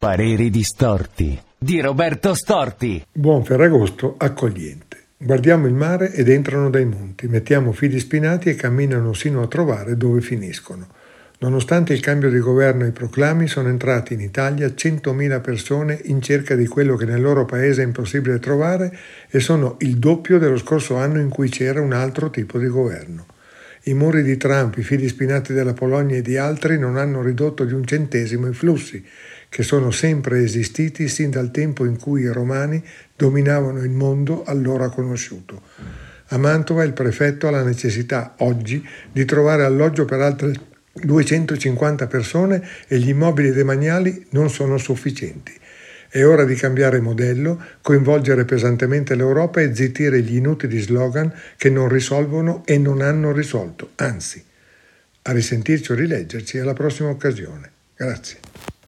Pareri distorti di Roberto Storti. Buon Ferragosto accogliente. Guardiamo il mare ed entrano dai monti, mettiamo fili spinati e camminano sino a trovare dove finiscono. Nonostante il cambio di governo e i proclami, sono entrati in Italia 100.000 persone in cerca di quello che nel loro paese è impossibile trovare e sono il doppio dello scorso anno in cui c'era un altro tipo di governo. I muri di Trump, i fili spinati della Polonia e di altri non hanno ridotto di un centesimo i flussi, che sono sempre esistiti sin dal tempo in cui i romani dominavano il mondo allora conosciuto. A Mantova il prefetto ha la necessità oggi di trovare alloggio per altre 250 persone e gli immobili demaniali non sono sufficienti. È ora di cambiare modello, coinvolgere pesantemente l'Europa e zittire gli inutili slogan che non risolvono e non hanno risolto. Anzi, a risentirci o rileggerci alla prossima occasione. Grazie.